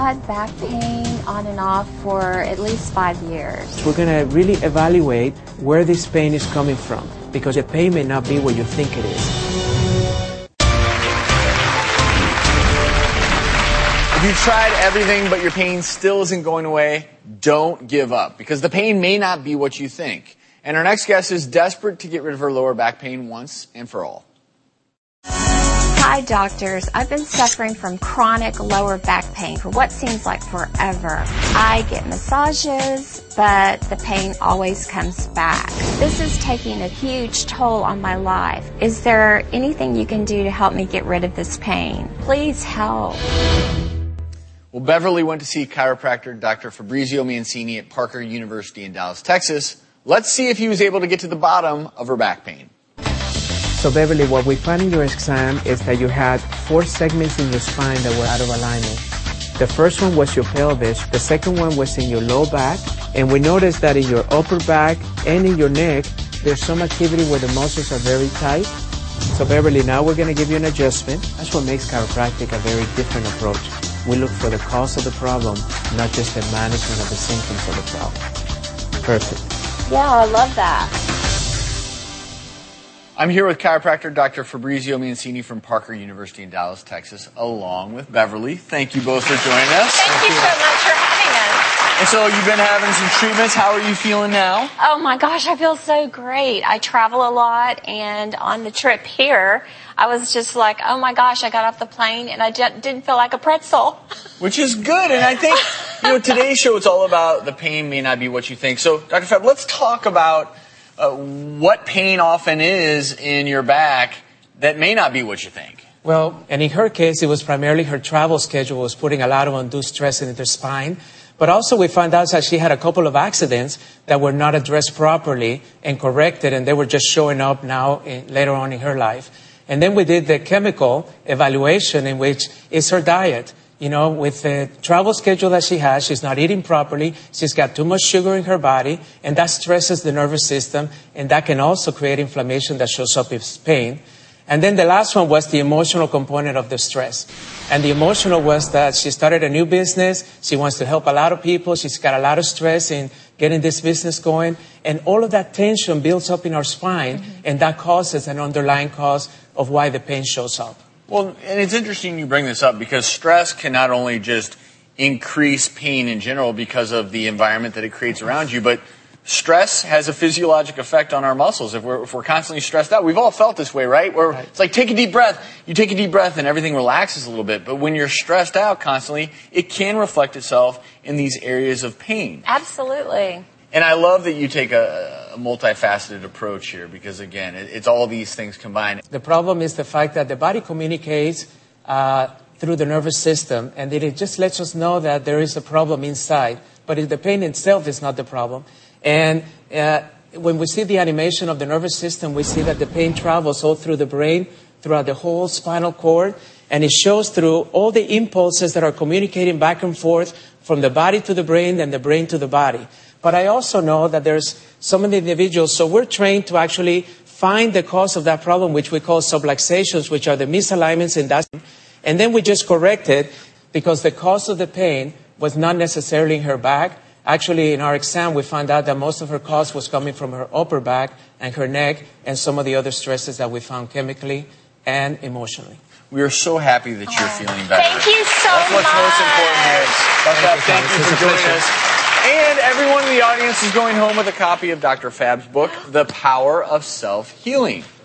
had back pain on and off for at least 5 years. We're going to really evaluate where this pain is coming from, because the pain may not be what you think it is. If you've tried everything but your pain still isn't going away, don't give up, because the pain may not be what you think. And our next guest is desperate to get rid of her lower back pain once and for all. Hi, doctors. I've been suffering from chronic lower back pain for what seems like forever. I get massages, but the pain always comes back. This is taking a huge toll on my life. Is there anything you can do to help me get rid of this pain? Please help. Well, Beverly went to see chiropractor Dr. Fabrizio Mancini at Parker University in Dallas, Texas. Let's see if he was able to get to the bottom of her back pain. So Beverly, what we found in your exam is that you had 4 segments in your spine that were out of alignment. The first one was your pelvis, the second one was in your low back, and we noticed that in your upper back and in your neck, there's some activity where the muscles are very tight. So Beverly, now we're going to give you an adjustment. That's what makes chiropractic a very different approach. We look for the cause of the problem, not just the management of the symptoms of the problem. Perfect. Yeah, I love that. I'm here with chiropractor Dr. Fabrizio Mancini from Parker University in Dallas, Texas, along with Beverly. Thank you both for joining us. Thank you so much for having us. And so you've been having some treatments. How are you feeling now? Oh my gosh, I feel so great. I travel a lot, and on the trip here, I was just like, oh my gosh, I got off the plane and I didn't feel like a pretzel. Which is good. And I think, today's show, it's all about the pain may not be what you think. So, Dr. Fab, let's talk about what pain often is in your back that may not be what you think. Well, and in her case, it was primarily her travel schedule was putting a lot of undue stress into her spine. But also we found out that she had a couple of accidents that were not addressed properly and corrected, and they were just showing up now later on in her life. And then we did the chemical evaluation, in which is her diet. With the travel schedule that she has, she's not eating properly, she's got too much sugar in her body, and that stresses the nervous system, and that can also create inflammation that shows up as pain. And then the last one was the emotional component of the stress. And the emotional was that she started a new business, she wants to help a lot of people, she's got a lot of stress in getting this business going, and all of that tension builds up in our spine, and that causes an underlying cause of why the pain shows up. Well, and it's interesting you bring this up, because stress can not only just increase pain in general because of the environment that it creates around you, but stress has a physiologic effect on our muscles. If we're constantly stressed out, we've all felt this way, right? It's like, take a deep breath. You take a deep breath and everything relaxes a little bit. But when you're stressed out constantly, it can reflect itself in these areas of pain. Absolutely. And I love that you take a multifaceted approach here, because, again, it's all these things combined. The problem is the fact that the body communicates through the nervous system, and it just lets us know that there is a problem inside. But the pain itself is not the problem. And when we see the animation of the nervous system, we see that the pain travels all through the brain, throughout the whole spinal cord, and it shows through all the impulses that are communicating back and forth from the body to the brain and the brain to the body. But I also know that there's some of the individuals, so we're trained to actually find the cause of that problem, which we call subluxations, which are the misalignments in that. And then we just correct it, because the cause of the pain was not necessarily in her back. Actually, in our exam, we found out that most of her cause was coming from her upper back and her neck, and some of the other stresses that we found chemically and emotionally. We are so happy that you're feeling better. Thank you so much. That's what's most important here. Thank you for joining us. And everyone in the audience is going home with a copy of Dr. Fab's book, The Power of Self-Healing.